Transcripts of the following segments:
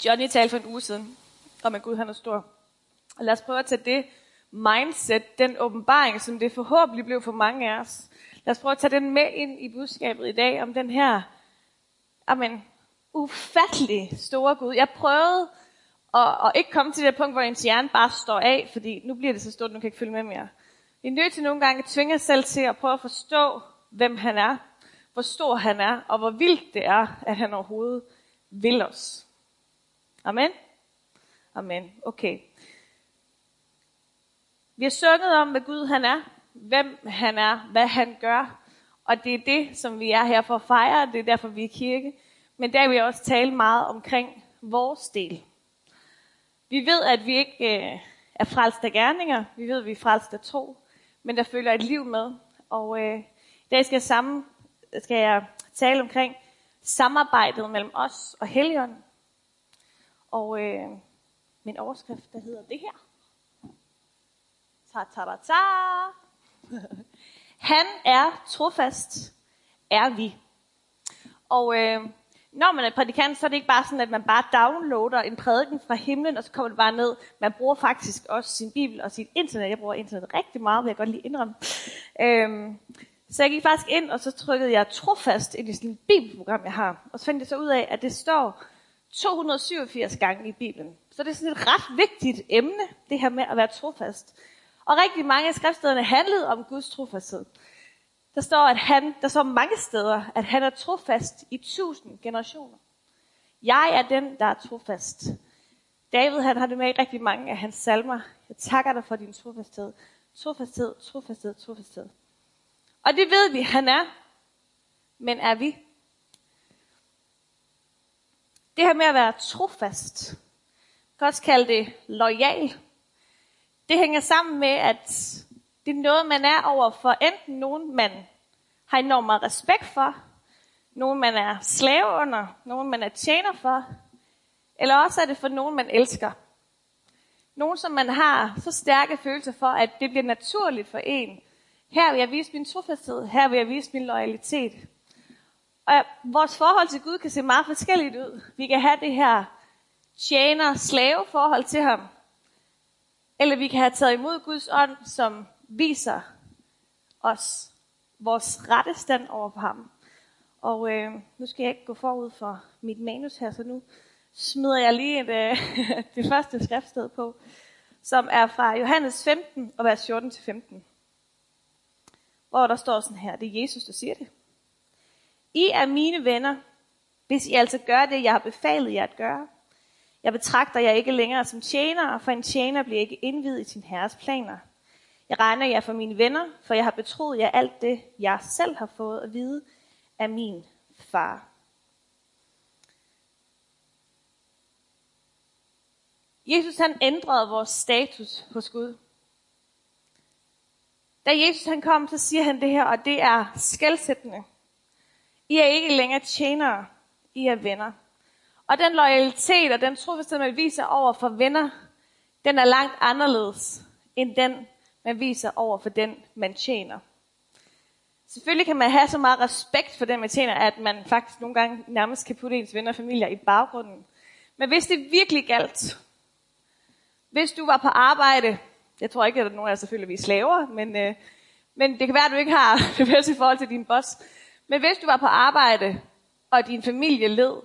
Johnny talte for en uge siden om, at Gud han er stor. Og lad os prøve at tage det mindset, den åbenbaring, som det forhåbentlig blev for mange af os. Lad os prøve at tage den med ind i budskabet i dag, om den her ufattelig store Gud. Jeg prøvede at ikke komme til det punkt, hvor ens hjerne bare står af, fordi nu bliver det så stort, nu kan jeg ikke følge med mere. Vi er nødt til nogle gange at tvinge os selv til at prøve at forstå, hvem han er, hvor stor han er, og hvor vildt det er, at han overhovedet vil os. Amen? Amen. Okay. Vi har sunget om, hvad Gud han er, hvem han er, hvad han gør, og det er det, som vi er her for at fejre, det er derfor, vi er i kirke. Men der vil jeg også tale meget omkring vores del. Vi ved, at vi ikke er frelst af gerninger, vi ved, at vi er frelst af tro, men der følger et liv med. Og i dag skal jeg tale omkring samarbejdet mellem os og Helligånden. Og min overskrift, der hedder det her. Ta-ta-ta-ta. Han er trofast, er vi. Og når man er prædikant, så er det ikke bare sådan, at man bare downloader en prædiken fra himlen, og så kommer det bare ned. Man bruger faktisk også sin bibel og sit internet. Jeg bruger internet rigtig meget, vil jeg godt lige indrømme. Så jeg gik faktisk ind, og så trykkede jeg trofast ind i sådan et bibelprogram, jeg har. Og så fandt jeg så ud af, at det står 287 gange i Bibelen. Så det er sådan et ret vigtigt emne, det her med at være trofast. Og rigtig mange af skriftstederne handlede om Guds trofasthed. Der står mange steder, at han er trofast i 1000 generationer. Jeg er den, der er trofast. David, han har det med i rigtig mange af hans salmer. Jeg takker dig for din trofasthed. Trofasthed, trofasthed, trofasthed. Og det ved vi, han er. Men er vi? Det her med at være trofast, jeg kan også kalde det loyal. Det hænger sammen med, at det er noget, man er over for enten nogen, man har enormt meget respekt for, nogen, man er slave under, nogen, man er tjener for, eller også er det for nogen, man elsker. Nogen, som man har så stærke følelser for, at det bliver naturligt for en. Her vil jeg vise min trofasthed, her vil jeg vise min loyalitet. Og vores forhold til Gud kan se meget forskelligt ud. Vi kan have det her tjener-slave-forhold til ham. Eller vi kan have taget imod Guds ånd, som viser os vores rette stand over for ham. Og nu skal jeg ikke gå forud for mit manus her, så nu smider jeg lige det første skriftsted på, som er fra Johannes 15 og vers 14-15. Hvor der står sådan her, det er Jesus, der siger det. I er mine venner, hvis I altså gør det, jeg har befalet jer at gøre. Jeg betragter jer ikke længere som tjenere, for en tjener bliver ikke indviet i sin herres planer. Jeg regner jer for mine venner, for jeg har betroet jer alt det, jeg selv har fået at vide af min far. Jesus han ændrede vores status hos Gud. Da Jesus han kom, så siger han det her, og det er skelsættende. I er ikke længere tjenere, I er venner. Og den loyalitet og den trofasthed, man viser over for venner, den er langt anderledes end den, man viser over for den, man tjener. Selvfølgelig kan man have så meget respekt for den, man tjener, at man faktisk nogle gange nærmest kan putte ens venner og familier i baggrunden. Men hvis det virkelig galt, hvis du var på arbejde, jeg tror ikke, at nogen af jer selvfølgelig er slaver, men det kan være, at du ikke har det bedste i forhold til din boss. Men hvis du var på arbejde, og din familie led,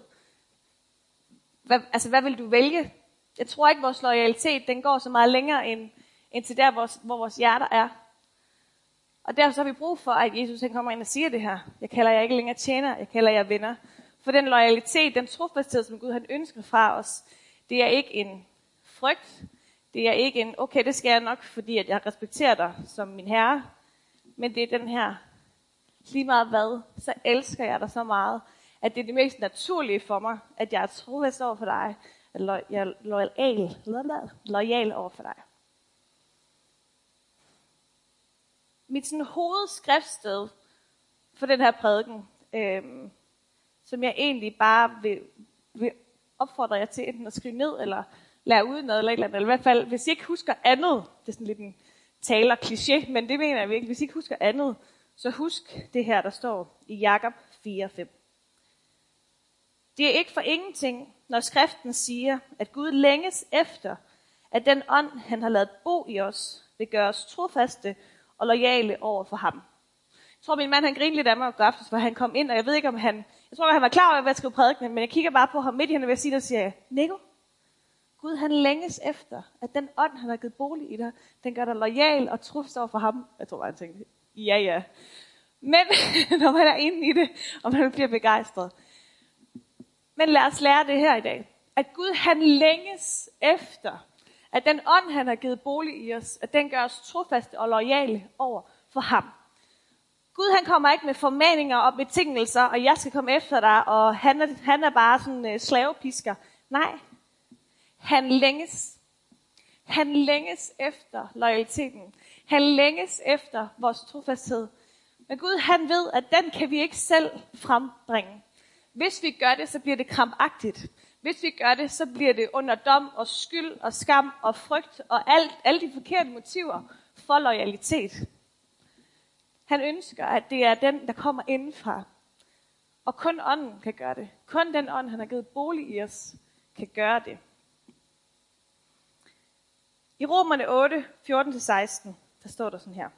hvad vil du vælge? Jeg tror ikke, vores loyalitet den går så meget længere end til der, hvor vores hjerter er. Og derfor så har vi brug for, at Jesus han kommer ind og siger det her. Jeg kalder jer ikke længere tjener, jeg kalder jer venner. For den loyalitet, den trofasthed, som Gud han ønsker fra os, det er ikke en frygt. Det er ikke en, okay, det skal jeg nok, fordi at jeg respekterer dig som min herre. Men det er den her, lige meget hvad, så elsker jeg dig så meget, at det er det mest naturlige for mig, at jeg er trofast over for dig, at jeg er loyal over for dig. Mit sådan hovedskriftsted for den her prædiken, som jeg egentlig bare vil opfordre jer til enten at skrive ned, eller lære ud noget, eller i hvert fald, hvis I ikke husker andet, det er sådan lidt en taler-kliché, men det mener jeg virkelig, hvis I ikke husker andet, så husk det her, der står i Jakob 4:5. Det er ikke for ingenting, når skriften siger, at Gud længes efter, at den ånd, han har ladet bo i os, vil gøre os trofaste og loyale over for ham. Jeg tror, min mand han grinede lidt af mig i aftes, hvor han kom ind, og jeg ved ikke, om han var klar over, hvad jeg skulle prædikne, men jeg kigger bare på ham midt i hende ved at sige, og siger, Nico, Gud han længes efter, at den ånd, han har givet bolig i dig, den gør dig loyal og trofast over for ham. Jeg tror bare, han tænkte, ja. Men når man er inde i det, og man bliver begejstret. Men lad os lære det her i dag. At Gud han længes efter, at den ånd, han har givet bolig i os, at den gør os trofaste og loyale over for ham. Gud han kommer ikke med formaninger og betingelser, og jeg skal komme efter dig, og han er bare sådan en slavepisker. Nej, han længes. Han længes efter loyaliteten. Han længes efter vores trofasthed. Men Gud han ved, at den kan vi ikke selv frembringe. Hvis vi gør det, så bliver det krampagtigt. Hvis vi gør det, så bliver det under dom og skyld og skam og frygt og alle de forkerte motiver for loyalitet. Han ønsker, at det er den, der kommer indenfra. Og kun ånden kan gøre det. Kun den ånd, han har givet bolig i os, kan gøre det. I Romerne 8, 14-16, der står der sådan her.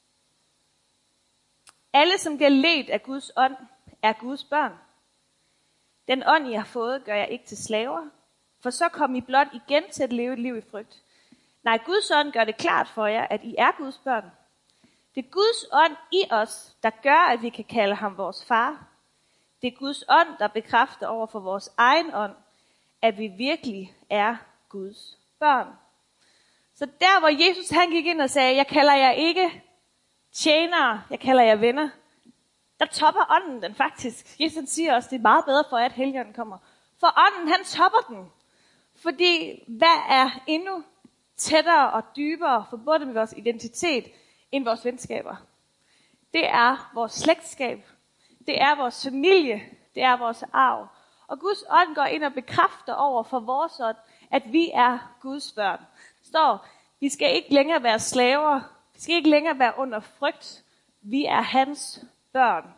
Alle, som bliver ledt af Guds ånd, er Guds børn. Den ånd, I har fået, gør jeg ikke til slaver, for så kommer I blot igen til at leve et liv i frygt. Nej, Guds ånd gør det klart for jer, at I er Guds børn. Det er Guds ånd i os, der gør, at vi kan kalde ham vores far. Det er Guds ånd, der bekræfter over for vores egen ånd, at vi virkelig er Guds børn. Så der, hvor Jesus han gik ind og sagde, jeg kalder jer ikke tjenere, jeg kalder jer venner, der topper ånden den faktisk. Jesus siger også, det er meget bedre for, at Helligånden kommer. For ånden, han topper den. Fordi hvad er endnu tættere og dybere forbundet med vores identitet, end vores venskaber? Det er vores slægtskab. Det er vores familie. Det er vores arv. Og Guds ånd går ind og bekræfter over for vores ånd, at vi er Guds børn. Der står, vi skal ikke længere være slaver. Vi skal ikke længere være under frygt. Vi er hans børn.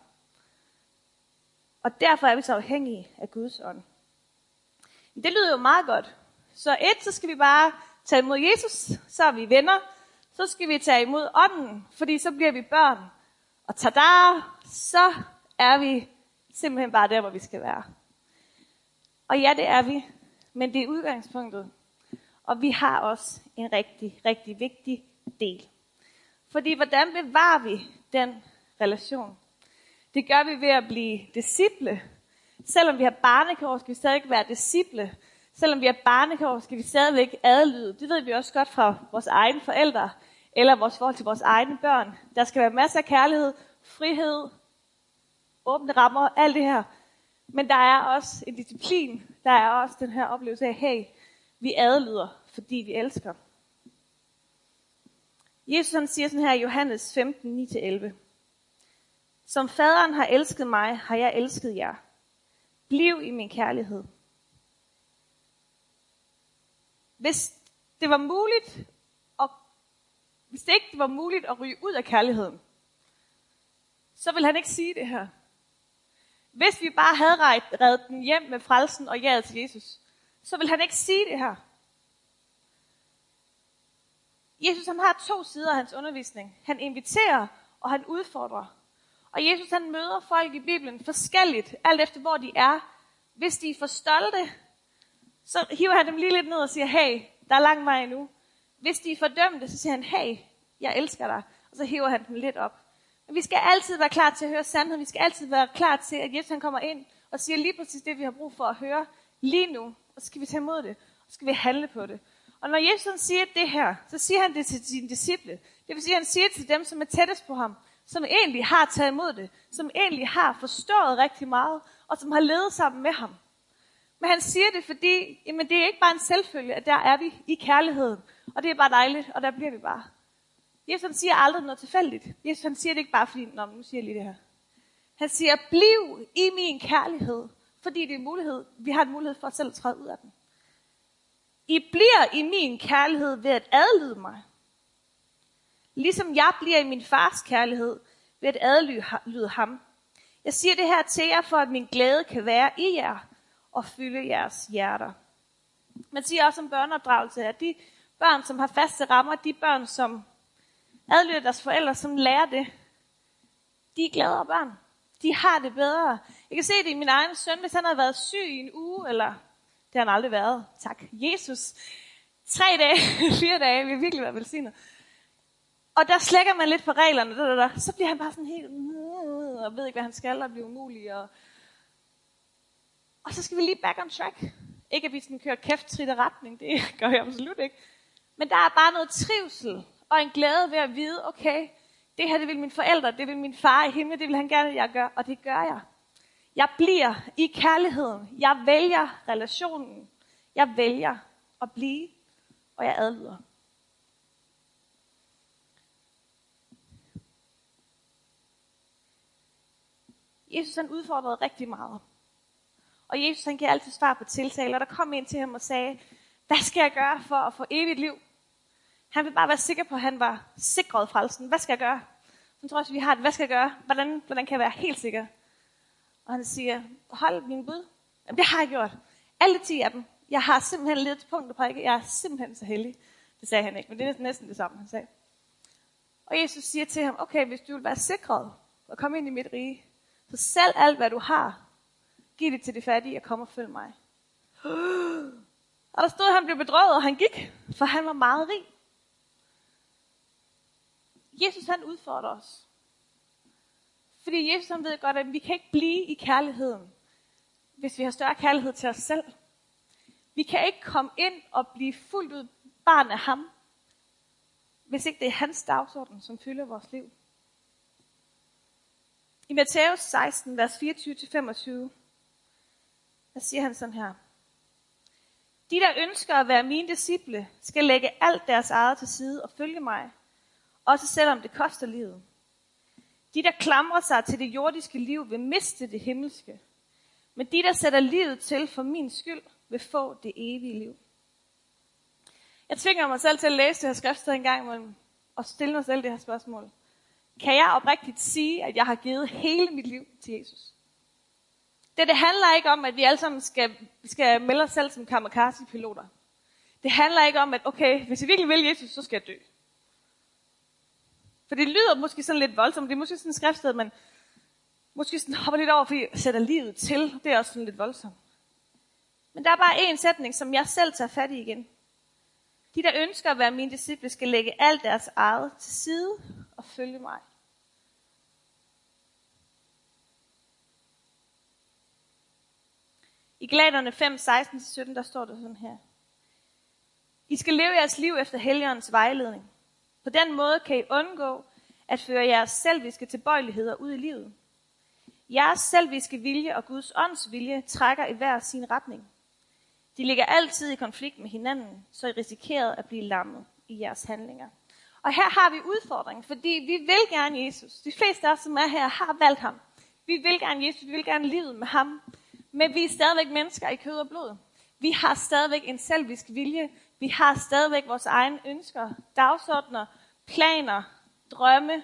Og derfor er vi så afhængige af Guds ånd. Det lyder jo meget godt. Så skal vi bare tage imod Jesus, så er vi venner. Så skal vi tage imod ånden, fordi så bliver vi børn. Og tada, så er vi simpelthen bare der, hvor vi skal være. Og ja, det er vi, men det er udgangspunktet. Og vi har også en rigtig, rigtig vigtig del. Fordi hvordan bevarer vi den relation? Det gør vi ved at blive disciple. Selvom vi har barnekår, skal vi stadig være disciple. Selvom vi har barnekår, skal vi stadigvæk adlyde. Det ved vi også godt fra vores egne forældre, eller vores forhold til vores egne børn. Der skal være masser af kærlighed, frihed, åbne rammer, alt det her. Men der er også en disciplin. Der er også den her oplevelse af, hey, vi adlyder, fordi vi elsker. Jesus han siger sådan her i Johannes 15, 9-11. Som faderen har elsket mig, har jeg elsket jer. Bliv i min kærlighed. Hvis det ikke var muligt at ryge ud af kærligheden, så ville han ikke sige det her. Hvis vi bare havde reddet den hjem med frelsen og jaet til Jesus, så ville han ikke sige det her. Jesus han har 2 sider af hans undervisning. Han inviterer, og han udfordrer. Og Jesus han møder folk i Bibelen forskelligt, alt efter hvor de er. Hvis de er for stolte, så hiver han dem lige lidt ned og siger, hey, der er lang vej endnu. Hvis de er fordømte, så siger han, hey, jeg elsker dig. Og så hiver han dem lidt op. Men vi skal altid være klar til at høre sandheden. Vi skal altid være klar til, at Jesus han kommer ind og siger lige præcis det, vi har brug for at høre lige nu. Og så skal vi tage imod det. Og så skal vi handle på det. Og når Jesus siger det her, så siger han det til sine disciple. Det vil sige, at han siger til dem, som er tættest på ham, som egentlig har taget imod det, som egentlig har forstået rigtig meget, og som har levet sammen med ham. Men han siger det, fordi jamen, det er ikke bare en selvfølge, at der er vi i kærligheden, og det er bare dejligt, og der bliver vi bare. Jesus han siger aldrig noget tilfældigt. Jesus han siger det ikke bare fordi, nu siger jeg lige det her. Han siger, bliv i min kærlighed, fordi det er en mulighed. Vi har en mulighed for at selv træde ud af den. I bliver i min kærlighed ved at adlyde mig. Ligesom jeg bliver i min fars kærlighed ved at adlyde ham. Jeg siger det her til jer, for at min glæde kan være i jer, og fylde jeres hjerter. Man siger også om børneopdragelse, at de børn, som har faste rammer, de børn, som adlyder deres forældre, som lærer det, de er gladere børn. De har det bedre. Jeg kan se det i min egen søn, hvis han havde været syg i en uge, eller det har han aldrig været. Tak, Jesus. 3 dage, 4 dage, vi har virkelig været velsignet. Og der slækker man lidt på reglerne, så bliver han bare sådan helt, og ved ikke, hvad han skal, og bliver umulig. Og så skal vi lige back on track. Ikke at vi sådan kører kæft-trit retning, det gør jeg absolut ikke. Men der er bare noget trivsel og en glæde ved at vide, okay, det her det vil mine forældre, det vil min far i himlen, det vil han gerne, at jeg gør, og det gør jeg. Jeg bliver i kærligheden. Jeg vælger relationen. Jeg vælger at blive, og jeg adlyder. Jesus han udfordrede rigtig meget. Og Jesus han giver altid svar på tiltale, og der kom en til ham og sagde, hvad skal jeg gøre for at få evigt liv? Han vil bare være sikker på, at han var sikret frelsen. Hvad skal jeg gøre? Så tror jeg også, vi har det. Hvad skal jeg gøre? Hvordan kan jeg være helt sikker? Og han siger, hold min bud. Jamen, det har jeg gjort. Alle 10 af dem. Jeg har simpelthen levet til punkter på ikke. Jeg er simpelthen så heldig. Det sagde han ikke, men det er næsten det samme, han sagde. Og Jesus siger til ham, okay, hvis du vil være sikret og komme ind i mit rige, så sælg alt, hvad du har. Giv det til de fattige og kom og følg mig. Og der stod, at han blev bedrøvet, og han gik, for han var meget rig. Jesus han udfordrer os. Fordi Jesus han ved godt, at vi kan ikke blive i kærligheden, hvis vi har større kærlighed til os selv. Vi kan ikke komme ind og blive fuldt ud barn af ham, hvis ikke det er hans dagsorden, som fylder vores liv. I Matthæus 16, vers 24-25, der siger han sådan her. De, der ønsker at være mine disciple, skal lægge alt deres eget til side og følge mig, også selvom det koster livet. De, der klamrer sig til det jordiske liv, vil miste det himmelske. Men de, der sætter livet til for min skyld, vil få det evige liv. Jeg tvinger mig selv til at læse det her skriftsted en gang imellem, og stille mig selv det her spørgsmål. Kan jeg oprigtigt sige, at jeg har givet hele mit liv til Jesus? Det handler ikke om, at vi alle sammen skal melde os selv som kamikaze-piloter. Det handler ikke om, at okay, hvis jeg virkelig vil Jesus, så skal jeg dø. For det lyder måske sådan lidt voldsomt. Det er måske sådan et skriftsted, men måske sådan hopper lidt over, fordi jeg sætter livet til. Det er også sådan lidt voldsomt. Men der er bare en sætning, som jeg selv tager fat i igen. De, der ønsker at være mine disciple, skal lægge alt deres eget til side og følge mig. I Galaterne 5, 16-17, der står der sådan her. I skal leve jeres liv efter Helligåndens vejledning. På den måde kan I undgå at føre jeres selviske tilbøjeligheder ud i livet. Jeres selviske vilje og Guds ånds vilje trækker i hver sin retning. De ligger altid i konflikt med hinanden, så I risikerer at blive lammet i jeres handlinger. Og her har vi udfordringen, fordi vi vil gerne Jesus. De fleste af os, som er her, har valgt ham. Vi vil gerne Jesus, vi vil gerne livet med ham. Men vi er stadigvæk mennesker i kød og blod. Vi har stadigvæk en selvisk vilje. Vi har stadigvæk vores egne ønsker, dagsordener, planer, drømme.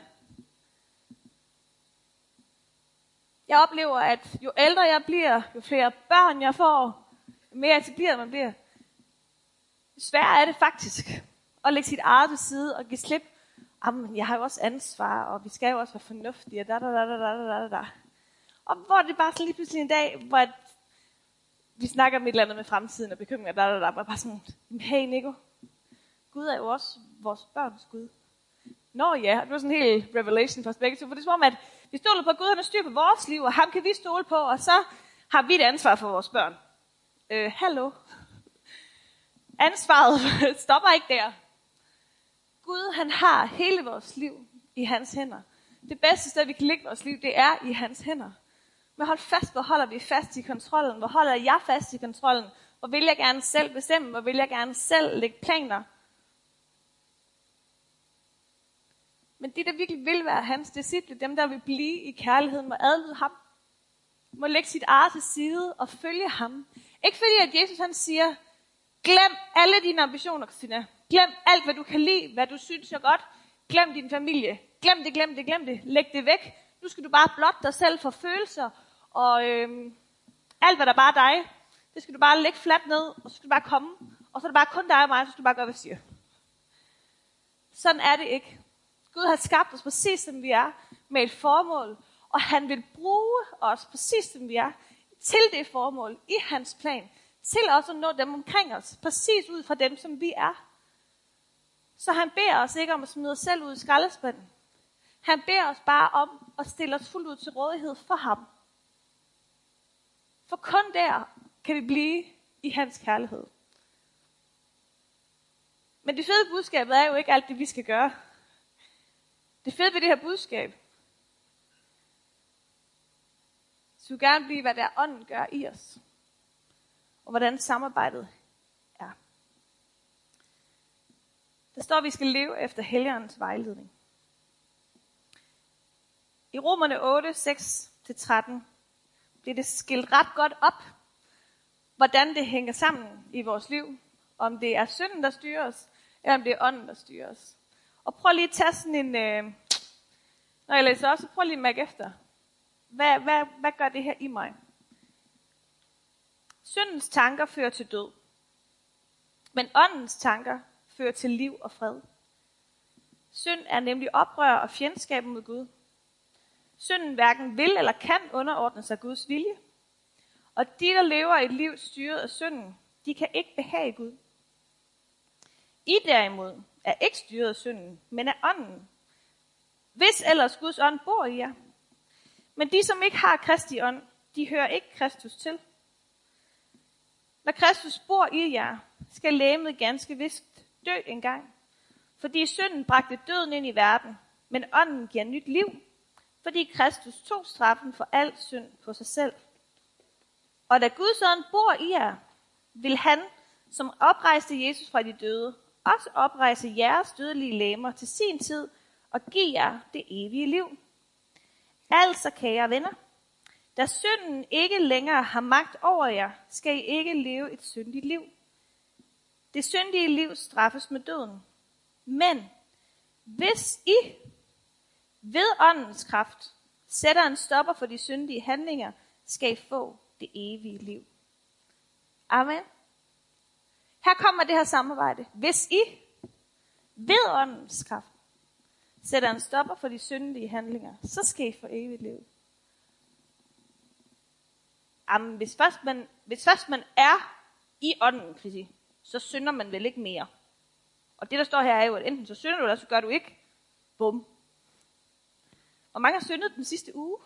Jeg oplever, at jo ældre jeg bliver, jo flere børn jeg får, jo mere etableret man bliver. Sværere er det faktisk at lægge sit eget til side og give slip. Jamen, jeg har jo også ansvar, og vi skal jo også være fornuftige. Da. Og hvor det bare så lige pludselig en dag, hvor vi snakker om et eller andet med fremtiden og bekymringer, og bare sådan, hey Nico, Gud er jo også vores børns Gud. Nå ja, det var sådan en hel revelation for os begge to, for det er som om, at vi stoler på, at Gud han har styr på vores liv, og ham kan vi stole på, og så har vi et ansvar for vores børn. Hallo? Ansvaret stopper ikke der. Gud, han har hele vores liv i hans hænder. Det bedste sted, vi kan lægge vores liv, det er i hans hænder. Men hold fast, hvor holder vi fast i kontrollen? Hvor holder jeg fast i kontrollen? Hvor vil jeg gerne selv bestemme? Hvor vil jeg gerne selv lægge planer? Men de, der virkelig vil være hans disciple, dem, der vil blive i kærligheden, må adlyde ham. Må lægge sit eget til side og følge ham. Ikke fordi, at Jesus han siger, glem alle dine ambitioner, Christina. Glem alt, hvad du kan lide, hvad du synes er godt. Glem din familie. Glem det. Læg det væk. Nu skal du bare blotte dig selv for følelser. Og alt, hvad der bare er dig. Det skal du bare lægge fladt ned, og så skal du bare komme, og så er det bare kun dig og mig, så skal du bare gøre, hvad jeg siger. Sådan er det ikke. Gud har skabt os præcis som vi er, med et formål, og han vil bruge os præcis som vi er, til det formål, i hans plan, til også at nå dem omkring os, præcis ud fra dem, som vi er. Så han beder os ikke om at smide os selv ud i skraldespanden. Han beder os bare om at stille os fuldt ud til rådighed for ham. For kun der kan vi blive i hans kærlighed. Men det fede budskab er jo ikke alt det, vi skal gøre. Det fede ved det her budskab, så vil gerne blive, hvad der ånden gør i os. Og hvordan samarbejdet er. Der står, at vi skal leve efter Helligåndens vejledning. I Romerne 8, 6-13 bliver det skilt ret godt op, hvordan det hænger sammen i vores liv. Om det er synden, der styrer os, eller om det er ånden, der styrer os. Og prøv lige at tage sådan en, når jeg læser op, så prøv lige at mærke efter. Hvad gør det her i mig? Syndens tanker fører til død. Men åndens tanker fører til liv og fred. Synd er nemlig oprør og fjendskab mod Gud. Synden hverken vil eller kan underordne sig Guds vilje. Og de, der lever et liv styret af synden, de kan ikke behage Gud. I derimod er ikke styret af synden, men af ånden. Hvis ellers Guds ånd bor i jer. Men de, som ikke har Kristi ånd, de hører ikke Kristus til. Når Kristus bor i jer, skal legemet ganske vist dø engang. Fordi synden bragte døden ind i verden, men ånden giver nyt liv. Fordi Kristus tog straffen for al synd på sig selv. Og da Guds ånd bor i jer, vil han, som oprejste Jesus fra de døde, også oprejse jeres dødelige legemer til sin tid og give jer det evige liv. Altså, kære venner, da synden ikke længere har magt over jer, skal I ikke leve et syndigt liv. Det syndige liv straffes med døden. Men hvis I ved åndens kraft sætter en stopper for de syndige handlinger, skal I få det evige liv. Amen. Her kommer det her samarbejde. Hvis I ved åndens kraft sætter en stopper for de syndige handlinger, så skal I få evigt liv. Amen, hvis først man er i ånden, Christi, så synder man vel ikke mere. Og det, der står her, er jo, at enten så synder du, eller så gør du ikke. Bum. Hvor mange har syndet den sidste uge?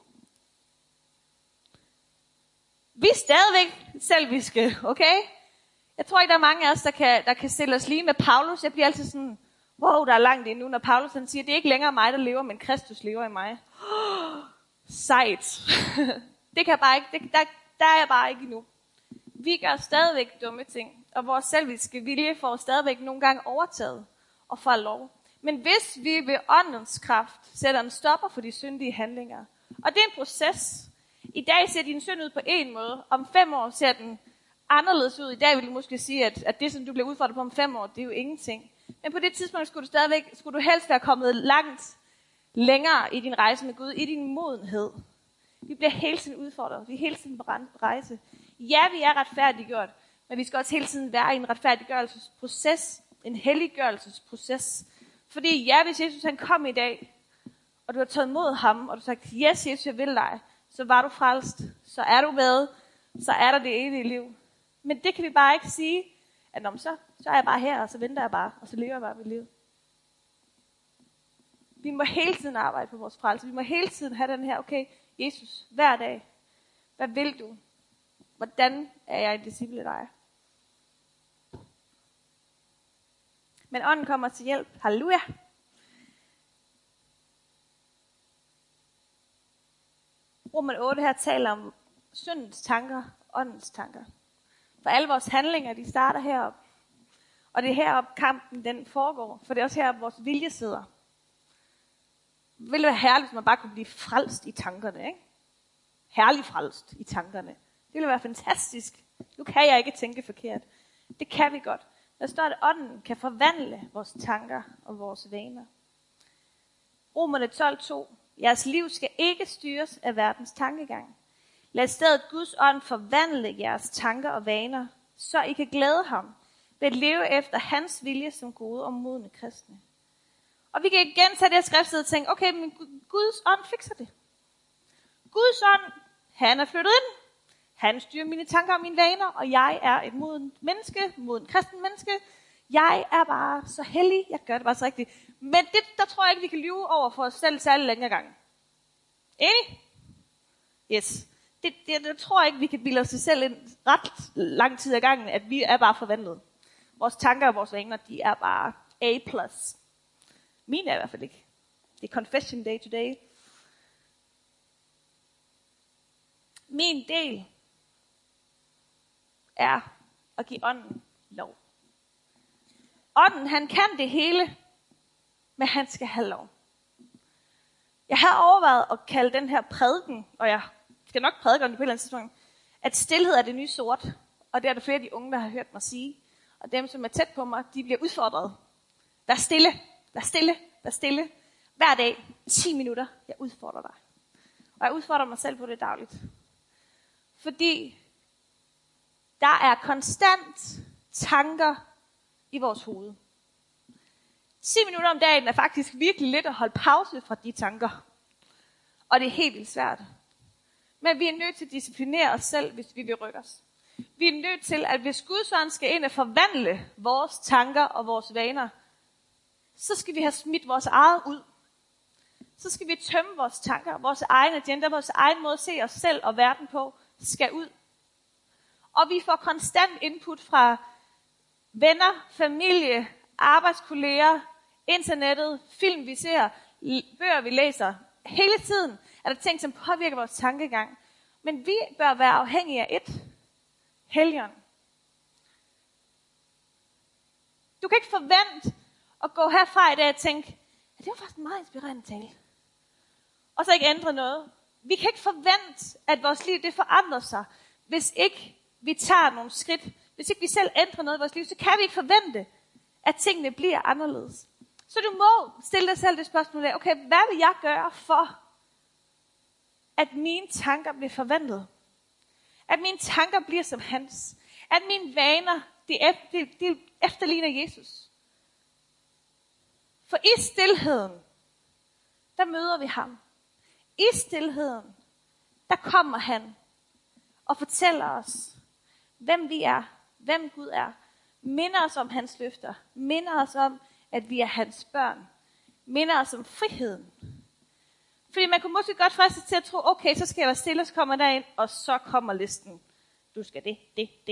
Vi er stadigvæk selviske, okay? Jeg tror ikke, der er mange af os, der kan stille os lige med Paulus. Jeg bliver altid sådan, wow, der er langt endnu, når Paulus han siger, det er ikke længere mig, der lever, men Kristus lever i mig. Sejt. Det kan jeg bare ikke, der er jeg bare ikke endnu. Vi gør stadigvæk dumme ting, og vores selviske vilje får stadigvæk nogle gange overtaget og får lov. Men hvis vi ved åndens kraft sætter en stopper for de syndige handlinger, og det er en proces. I dag ser din synd ud på en måde, om 5 år ser den anderledes ud. I dag vil du måske sige, at det, som du bliver udfordret på om 5 år, det er jo ingenting. Men på det tidspunkt skulle du helst være kommet langt længere i din rejse med Gud, i din modenhed. Vi bliver hele tiden udfordret. Vi er hele tiden på rejse. Ja, vi er retfærdiggjort, men vi skal også hele tiden være i en retfærdiggørelsesproces, en helliggørelsesproces. Fordi ja, hvis Jesus han kom i dag, og du har taget imod ham, og du har sagt, yes, Jesus, jeg vil dig, så var du frelst, så er du med, så er der det evige liv. Men det kan vi bare ikke sige, at så er jeg bare her, og så venter jeg bare, og så lever jeg bare mit liv. Vi må hele tiden arbejde på vores frelse. Vi må hele tiden have den her, okay, Jesus, hver dag, hvad vil du? Hvordan er jeg en disciple af dig? Men ånden kommer til hjælp. Halleluja! Romerne 8 her taler om syndens tanker, åndens tanker. For alle vores handlinger, de starter herop. Og det er herop kampen, den foregår. For det er også herop vores vilje sidder. Det ville være herligt, hvis man bare kunne blive frelst i tankerne, ikke? Herlig frelst i tankerne. Det ville være fantastisk. Nu kan jeg ikke tænke forkert. Det kan vi godt. Der står, at ånden kan forvandle vores tanker og vores vaner. Romerne 12:2. Jeres liv skal ikke styres af verdens tankegang. Lad stedet Guds ånd forvandle jeres tanker og vaner, så I kan glæde ham ved at leve efter hans vilje som gode og modne kristne. Og vi kan igen tage det her skriftsted og tænke, okay, men Guds ånd fikser det. Guds ånd, han er flyttet ind. Han styrer mine tanker og mine vaner, og jeg er et modent menneske, modent kristen menneske. Jeg er bare så heldig, jeg gør det bare så rigtigt. Men det, der tror jeg ikke, vi kan lyve over for os selv særlig længere gang. Enig? Yes. Det tror jeg ikke, vi kan bilde os selv en ret lang tid ad gangen, at vi er bare forvandlet. Vores tanker og vores vaner, de er bare A+. Mine er i hvert fald ikke. Det er confession day today. Min del er at give ånden lov. Ånden, han kan det hele, men han skal have lov. Jeg har overvejet at kalde den her prædiken, og jeg skal nok prædike om det på et eller andet tidspunkt, at stilhed er det nye sort. Og det er der flere af de unge, der har hørt mig sige. Og dem, som er tæt på mig, de bliver udfordret. Vær stille, vær stille, vær stille. Hver dag, 10 minutter, jeg udfordrer dig. Og jeg udfordrer mig selv på det dagligt. Fordi der er konstant tanker i vores hoved. 10 minutter om dagen er faktisk virkelig lidt at holde pause fra de tanker. Og det er helt vildt svært. Men vi er nødt til at disciplinere os selv, hvis vi vil rykke os. Vi er nødt til, at hvis Guds ånd skal ind og forvandle vores tanker og vores vaner, så skal vi have smidt vores eget ud. Så skal vi tømme vores tanker, vores egen agenda, vores egen måde at se os selv og verden på, skal ud. Og vi får konstant input fra venner, familie, arbejdskolleger, internettet, film vi ser, bøger vi læser. Hele tiden er der ting, som påvirker vores tankegang. Men vi bør være afhængige af ét. Helligånden. Du kan ikke forvente at gå herfra i dag og tænke, at det var faktisk en meget inspirerende tale. Og så ikke ændre noget. Vi kan ikke forvente, at vores liv det forandrer sig, hvis ikke vi tager nogle skridt. Hvis ikke vi selv ændrer noget i vores liv, så kan vi ikke forvente, at tingene bliver anderledes. Så du må stille dig selv det spørgsmål af, okay, hvad vil jeg gøre for, at mine tanker bliver forvandlet? At mine tanker bliver som hans. At mine vaner, de efterligner Jesus. For i stilheden, der møder vi ham. I stilheden, der kommer han og fortæller os, hvem vi er, hvem Gud er. Minder os om hans løfter. Minder os om, at vi er hans børn. Minder os om friheden. Fordi man kunne måske godt fristes til at tro, okay, så skal jeg være stille, så kommer derind, og så kommer listen. Du skal det.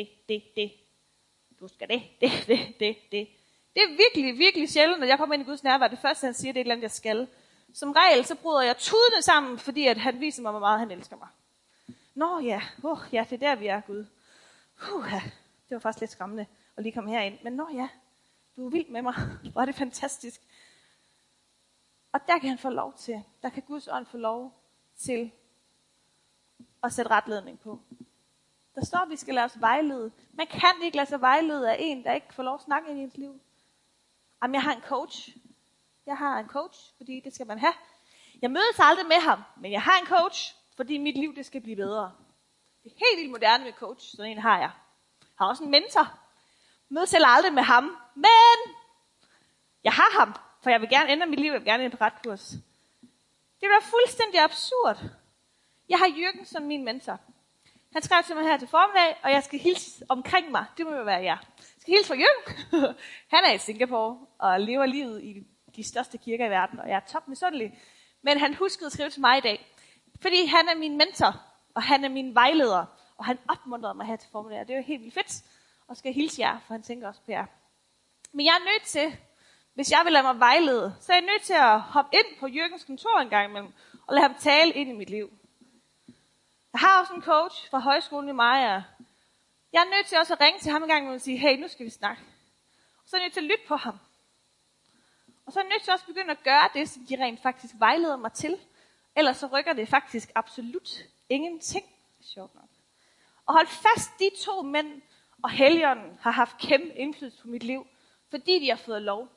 Du skal det. Det er virkelig, virkelig sjældent, når jeg kommer ind i Guds nærvær. Det første, han siger, det er et eller andet, jeg skal. Som regel, så bryder jeg tudene sammen, fordi at han viser mig, hvor meget han elsker mig. Nå ja, ja, det er der, vi er, Gud. Det var faktisk lidt skræmmende at lige komme herind. Men nå ja, du er vild med mig. Hvor er det fantastisk. Og der kan han få lov til, der kan Guds ånd få lov til at sætte retledning på. Der står, at vi skal lade os vejlede. Man kan ikke lade sig vejlede af en, der ikke får lov at snakke ind i ens liv. Jamen, jeg har en coach. Jeg har en coach, fordi det skal man have. Jeg mødes aldrig med ham, men jeg har en coach, fordi mit liv det skal blive bedre. Det er helt vildt moderne med coach, sådan en har jeg. Jeg har også en mentor. Mødes selv aldrig med ham, men jeg har ham, for jeg vil gerne ændre mit liv, jeg vil gerne ind på ret kurs. Det bliver fuldstændig absurd. Jeg har Jürgen som min mentor. Han skrev til mig her til formiddag, og jeg skal hilse omkring mig. Det må jo være jer. Jeg skal hilse fra Jürgen. Han er i Singapore og lever livet i de største kirker i verden, og jeg er top misundelig. Men han huskede at skrive til mig i dag, fordi han er min mentor, og han er min vejleder, og han opmuntrede mig her til formiddag, og det er jo helt vildt fedt, og skal hilse jer, for han tænker også på jer. Men jeg er nødt til, hvis jeg vil lade mig vejlede, så er jeg nødt til at hoppe ind på Jürgens kontor en gang imellem, og lade ham tale ind i mit liv. Jeg har også en coach fra højskolen i Maja. Jeg er nødt til også at ringe til ham en gang imellem og sige, hey, nu skal vi snakke. Og så er jeg nødt til at lytte på ham. Og så er jeg nødt til også at begynde at gøre det, som de rent faktisk vejleder mig til. Ellers så rykker det faktisk absolut ingenting. Sjovt nok. Og hold fast, de to mænd og Helligånden har haft kæmpe indflydelse på mit liv, fordi de har fået lov.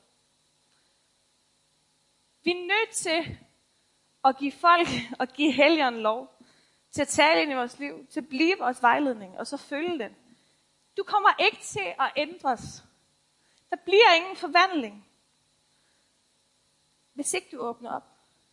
Vi er nødt til at give folk og give Helligånden lov til at tale ind i vores liv, til at blive vores vejledning, og så følge den. Du kommer ikke til at ændres. Der bliver ingen forvandling, hvis ikke du åbner op.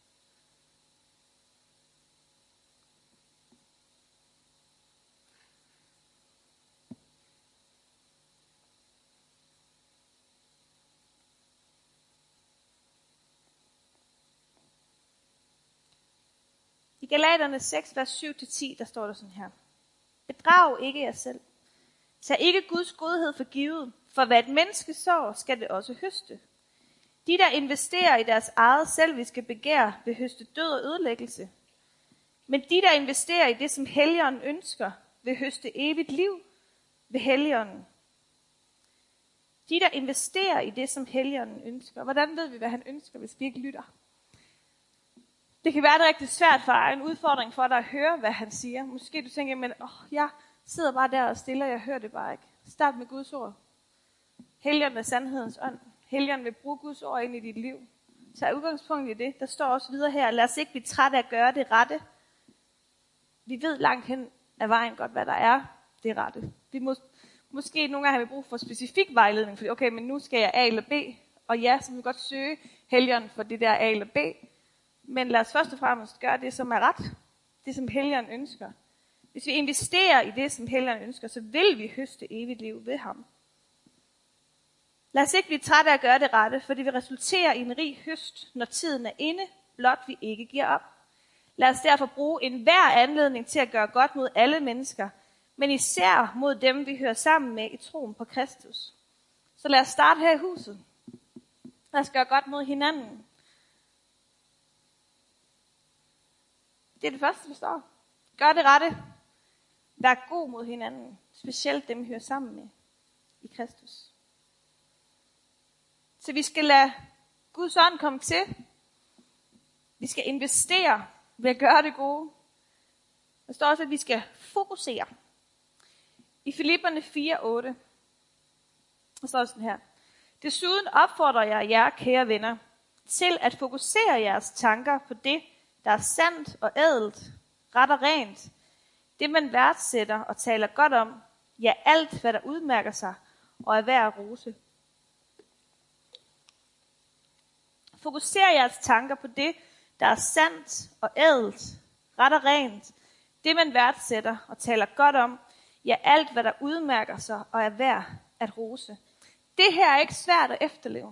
I Galaterne 6, vers 7-10, der står der sådan her. Bedrag ikke jer selv. Tag ikke Guds godhed for givet, for hvad et menneske sår, skal det også høste. De, der investerer i deres eget selviske begær, vil høste død og ødelæggelse. Men de, der investerer i det, som Helligånden ønsker, vil høste evigt liv ved Helligånden. De, der investerer i det, som Helligånden ønsker. Hvordan ved vi, hvad han ønsker, hvis vi ikke lytter? Det kan være rigtig svært for dig, en udfordring for dig at høre, hvad han siger. Måske du tænker, men jeg sidder bare der og stiller, jeg hører det bare ikke. Start med Guds ord. Helligånden er sandhedens ånd. Helligånden vil bruge Guds ord ind i dit liv. Tag udgangspunkt i det. Der står også videre her, lad os ikke blive trætte af at gøre det rette. Vi ved langt hen ad vejen godt, hvad der er det rette. Vi måske nogle gange har vi brug for specifik vejledning, fordi okay, men nu skal jeg A eller B, og ja, så vil vi godt søge Helligånden for det der A eller B. Men lad os først og fremmest gøre det, som er ret. Det, som Helligånden ønsker. Hvis vi investerer i det, som Helligånden ønsker, så vil vi høste evigt liv ved ham. Lad os ikke blive trætte af at gøre det rette, for det vil resultere i en rig høst, når tiden er inde, blot vi ikke giver op. Lad os derfor bruge enhver anledning til at gøre godt mod alle mennesker, men især mod dem, vi hører sammen med i troen på Kristus. Så lad os starte her i huset. Lad os gøre godt mod hinanden. Det er det første, der står. Gør det rette. Vær god mod hinanden. Specielt dem, vi hører sammen med i Kristus. Så vi skal lade Guds ånd komme til. Vi skal investere ved at gøre det gode. Der står også, at vi skal fokusere. I Filipperne 4:8. Der står sådan her. Desuden opfordrer jeg jer, kære venner, til at fokusere jeres tanker på det, der er sandt og ædelt, ret og rent. Det man værdsætter og taler godt om. Ja, alt hvad der udmærker sig og er værd at rose. Fokuser jeres tanker på det, der er sandt og ædelt, ret og rent. Det man værdsætter og taler godt om. Ja, alt hvad der udmærker sig og er værd at rose. Det her er ikke svært at efterleve,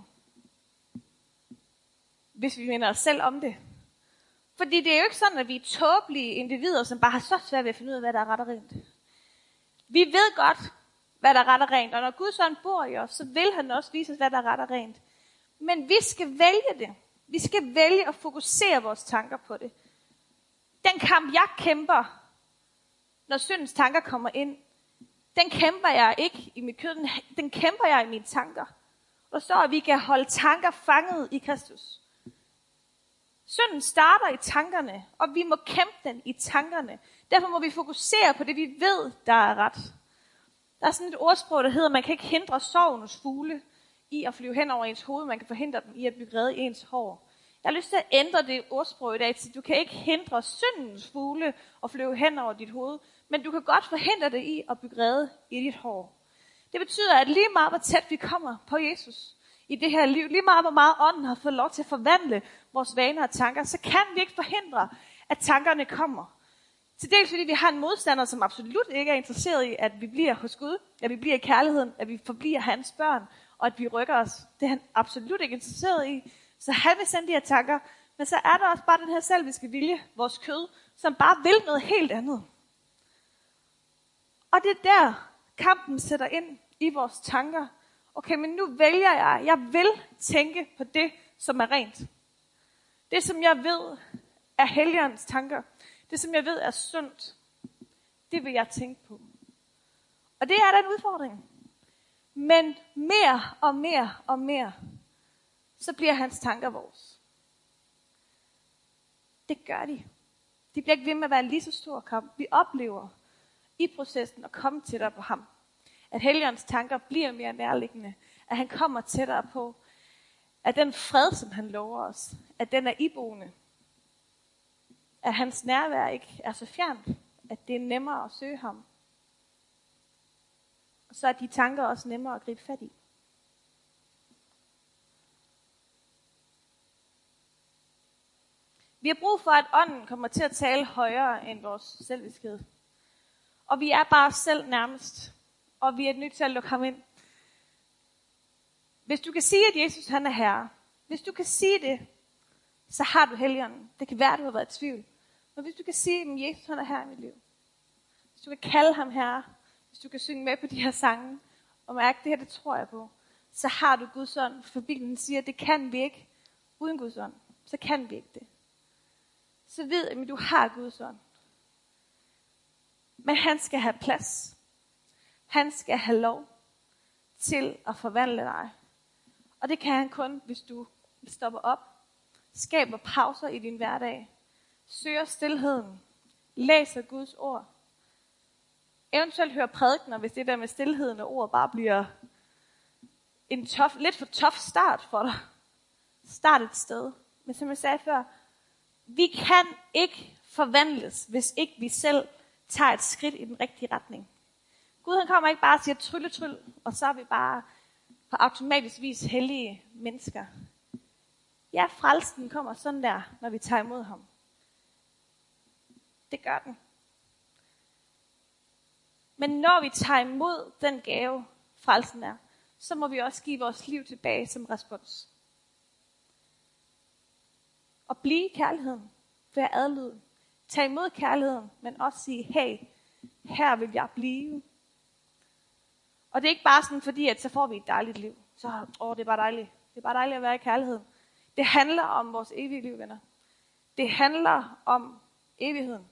hvis vi minder os selv om det. Fordi det er jo ikke sådan, at vi er tåbelige individer, som bare har så svært ved at finde ud af, hvad der er ret og rent. Vi ved godt, hvad der er ret og rent, og når Guds ånd bor i os, så vil han også vise os, hvad der er ret og rent. Men vi skal vælge det. Vi skal vælge at fokusere vores tanker på det. Den kamp, jeg kæmper, når syndens tanker kommer ind, den kæmper jeg ikke i mit kød, den kæmper jeg i mine tanker. Og så at vi kan holde tanker fanget i Kristus. Synden starter i tankerne, og vi må kæmpe den i tankerne. Derfor må vi fokusere på det, vi ved, der er ret. Der er sådan et ordsprog, der hedder, man kan ikke hindre sorgens fugle i at flyve hen over ens hoved. Man kan forhindre dem i at blive rede i ens hår. Jeg har lyst til at ændre det ordsprog i dag til, du kan ikke hindre syndens fugle at flyve hen over dit hoved, men du kan godt forhindre det i at blive rede i dit hår. Det betyder, at lige meget hvor tæt vi kommer på Jesus i det her liv, lige meget hvor meget ånden har fået lov til at forvandle vores vaner og tanker, så kan vi ikke forhindre, at tankerne kommer. Til dels fordi vi har en modstander, som absolut ikke er interesseret i, at vi bliver hos Gud, at vi bliver i kærligheden, at vi forbliver hans børn, og at vi rykker os. Det er han absolut ikke interesseret i. Så han vil sende de her tanker, men så er der også bare den her selviske vilje, vores kød, som bare vil noget helt andet. Og det er der, kampen sætter ind i vores tanker. Okay, men nu vælger jeg vil tænke på det, som er rent. Det, som jeg ved er Helligåndens tanker. Det, som jeg ved er sundt. Det vil jeg tænke på. Og det er da en udfordring. Men mere og mere og mere, så bliver hans tanker vores. Det gør de. De bliver ikke ved med at være en lige så stor kamp. Vi oplever i processen at komme tættere på ham. At Helligåndens tanker bliver mere nærliggende. At han kommer tættere på. At den fred, som han lover os, at den er iboende. at hans nærvær ikke er så fjernt, at det er nemmere at søge ham. Og så er de tanker også nemmere at gribe fat i. Vi har brug for, at ånden kommer til at tale højere end vores selviskhed. Og vi er bare os selv nærmest. Og vi er nødt til at lukke ham ind. Hvis du kan sige, at Jesus han er herre, hvis du kan sige det, så har du Helligånden. Det kan være, at du har været i tvivl. Men hvis du kan sige, at Jesus han er herre i mit liv, hvis du kan kalde ham herre, hvis du kan synge med på de her sange, og mærke, det her, det tror jeg på, så har du Guds ånd. For Bibelen siger, at det kan vi ikke uden Guds ånd. Så kan vi ikke det. Så ved at du har Guds ånd. Men han skal have plads. Han skal have lov til at forvandle dig. Og det kan han kun, hvis du stopper op, skaber pauser i din hverdag, søger stilheden, læser Guds ord, eventuelt hører prædikener, hvis det der med stilheden og ord bare bliver en lidt for tough start for dig. Start et sted. Men som jeg sagde før, vi kan ikke forvandles, hvis ikke vi selv tager et skridt i den rigtige retning. Gud han kommer ikke bare og siger trylle, trylle, og så er vi bare på automatisk vis hellige mennesker. Ja, frelsen kommer sådan der, når vi tager imod ham. Det gør den. Men når vi tager imod den gave, frelsen er, så må vi også give vores liv tilbage som respons. Og blive i kærligheden. Vær adlyden. Tag imod kærligheden, men også sige, hey, her vil jeg blive. Og det er ikke bare sådan, fordi at så får vi et dejligt liv. Så, det er bare dejligt. Det er bare dejligt at være i kærligheden. Det handler om vores evige liv, venner. Det handler om evigheden.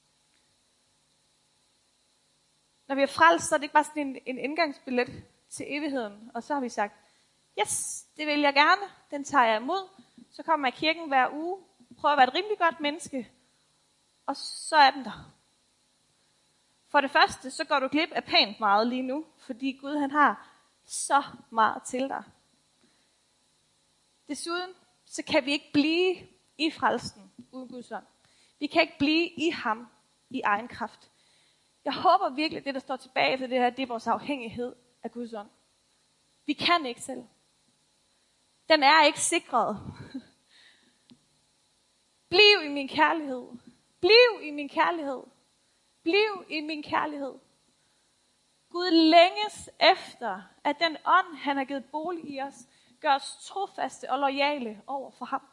Når vi er frelst, så er det ikke bare sådan en indgangsbillet til evigheden. Og så har vi sagt, yes, det vil jeg gerne. Den tager jeg imod. Så kommer jeg i kirken hver uge. Prøver at være et rimelig godt menneske. Og så er den der. For det første, så går du glip af pænt meget lige nu. Fordi Gud han har så meget til dig. Desuden, så kan vi ikke blive i frelsen uden Guds ånd. Vi kan ikke blive i ham i egen kraft. Jeg håber virkelig, at det, der står tilbage til det her, det er vores afhængighed af Guds ånd. Vi kan ikke selv. Den er ikke sikret. Bliv i min kærlighed. Bliv i min kærlighed. Bliv i min kærlighed. Gud længes efter, at den ånd, han har givet bolig i os, gør os trofaste og loyale over for ham.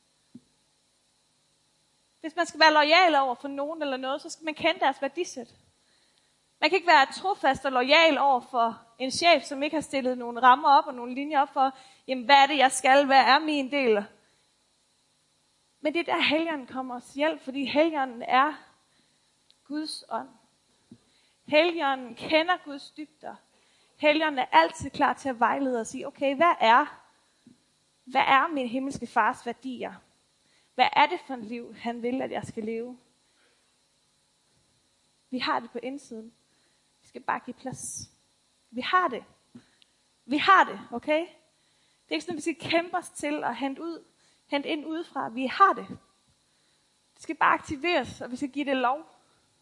Hvis man skal være loyal over for nogen eller noget, så skal man kende deres værdisæt. Man kan ikke være trofast og loyal over for en chef, som ikke har stillet nogle rammer op og nogle linjer op for, jamen hvad er det, jeg skal, hvad er min del? Men det er der Helligånden kommer os hjælp, fordi Helligånden er Guds ånd. Helligånden kender Guds dybder. Helligånden er altid klar til at vejlede og sige, okay, hvad er min himmelske fars værdier? Hvad er det for et liv, han vil, at jeg skal leve? Vi har det på indsiden. Vi skal bare give plads. Vi har det. Vi har det, okay? Det er ikke sådan, at vi skal kæmpe os til at hente ind udefra. Vi har det. Det skal bare aktiveres, og vi skal give det lov.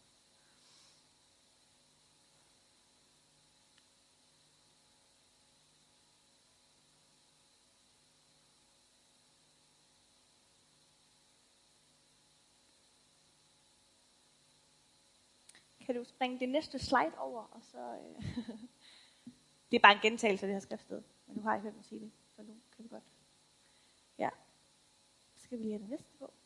Kan du springe det næste slide over, og så... Det er bare en gentagelse af det her skriftsted, men nu har jeg hørt mig sige det, så nu kan vi godt. Ja. Så skal vi lige have det næste på.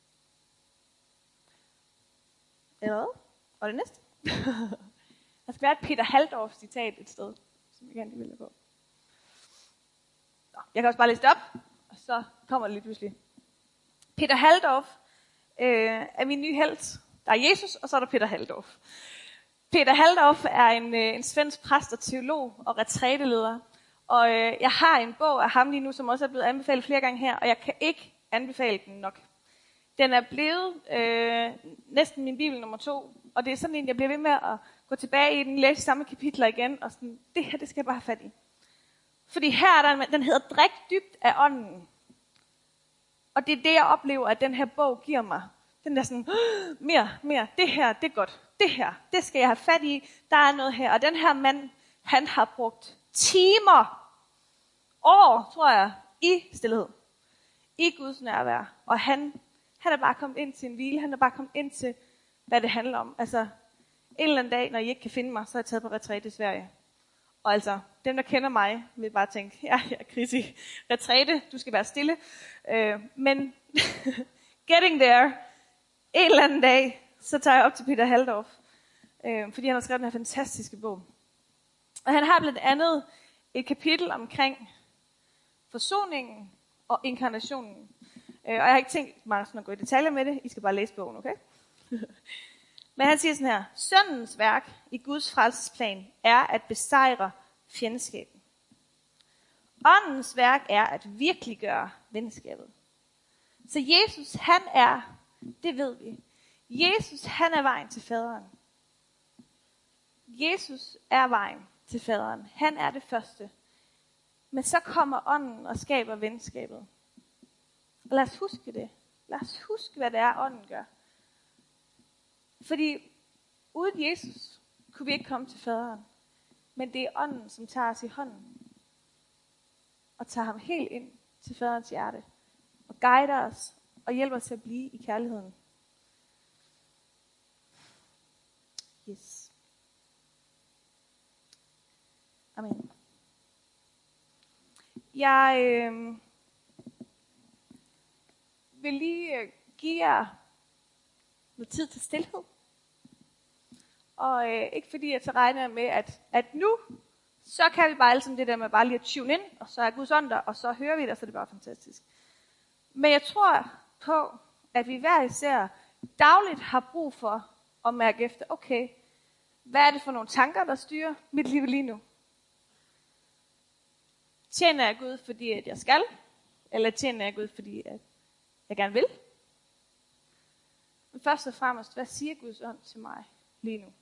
Eller og det næste. Der skal være et Peter Halldorf citat et sted, som jeg gerne vil have på. Nå, jeg kan også bare læse det op, og så kommer det lige pludselig. Peter Halldorf er min nye helt. Der er Jesus, og så er der Peter Halldorf. Peter Halldorf er en svensk præst og teolog og retræteleder. Og jeg har en bog af ham lige nu, som også er blevet anbefalet flere gange her, og jeg kan ikke anbefale den nok. Den er blevet næsten min bibel nummer 2, og det er sådan en, jeg bliver ved med at gå tilbage i den, læse samme kapitler igen, og sådan, det her, det skal jeg bare have fat i. Fordi her er der, den hedder Drik dybt af ånden. Og det er det, jeg oplever, at den her bog giver mig. Den der sådan, mere, det her, det er godt. Det her, det skal jeg have fat i. Der er noget her. Og den her mand, han har brugt timer, år, tror jeg, i stilhed. I Guds nærvær. Og han er bare kommet ind til en hvile. Han er bare kommet ind til, hvad det handler om. Altså, en eller anden dag, når I ikke kan finde mig, så er jeg taget på retræte i Sverige. Og altså, dem der kender mig, vil bare tænke, ja, Chrissy, retræte, du skal være stille. Men getting there, en eller anden dag, så tager jeg op til Peter Halldorf, fordi han har skrevet den her fantastiske bog. Og han har blandt andet et kapitel omkring forsoningen og inkarnationen. Og jeg har ikke tænkt mig sådan at gå i detaljer med det. I skal bare læse bogen, okay? Men han siger sådan her: Søndens værk i Guds frelsesplan er at besejre fjendskaben. Åndens værk er at virkeliggøre venskabet. Så Jesus, han er, det ved vi. Jesus, han er vejen til faderen. Jesus er vejen til faderen. Han er det første. Men så kommer ånden og skaber venskabet. Og lad os huske det. Lad os huske, hvad det er, ånden gør. Fordi uden Jesus kunne vi ikke komme til faderen. Men det er ånden, som tager os i hånden. Og tager ham helt ind til faderens hjerte. Og guider os og hjælper os til at blive i kærligheden. Yes. Amen. Jeg vil lige give jer noget tid til stilhed. Og ikke fordi jeg så regner med, at nu, så kan vi bare alle sammen det der med bare lige at tune ind, og så er Guds ånd der, og så hører vi det, og så er det bare fantastisk. Men jeg tror på, at vi hver især dagligt har brug for at mærke efter, okay, hvad er det for nogle tanker, der styrer mit liv lige nu? Tjener jeg Gud, fordi at jeg skal? Eller tjener jeg Gud, fordi at jeg gerne vil? Men først og fremmest, hvad siger Guds ånd til mig lige nu?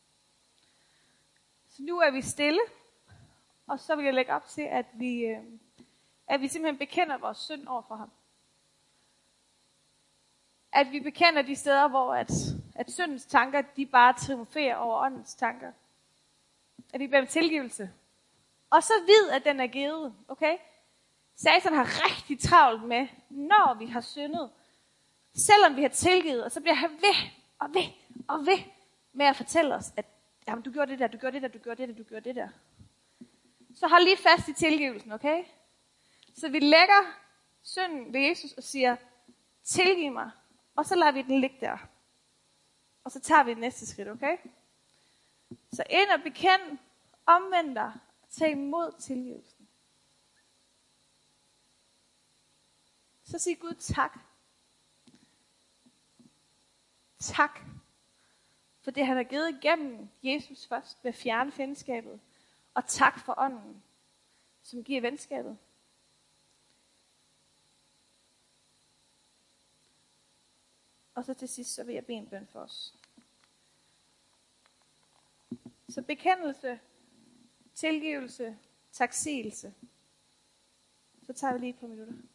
Så nu er vi stille, og så vil jeg lægge op til, at vi simpelthen bekender vores synd over for ham. At vi bekender de steder, hvor at syndens tanker, de bare triumferer over åndens tanker. At vi beder om tilgivelse. Og så vid, at den er givet, okay? Satan har rigtig travlt med, når vi har syndet, selvom vi har tilgivet, og så bliver han ved med at fortælle os, at jamen, du gjorde det der, du gjorde det der, du gjorde det der, du gjorde det der. Så hold lige fast i tilgivelsen, okay? Så vi lægger synden ved Jesus og siger, tilgiv mig, og så lader vi den ligge der. Og så tager vi det næste skridt, okay? Så ind og bekend, omvend dig, og tag imod tilgivelsen. Så sig Gud tak. Tak for det, han har givet igennem Jesus først ved at fjerne fjendskabet. Og tak for ånden, som giver venskabet. Og så til sidst, så vil jeg bede en bøn for os. Så bekendelse, tilgivelse, taksigelse. Så tager vi lige et par minutter.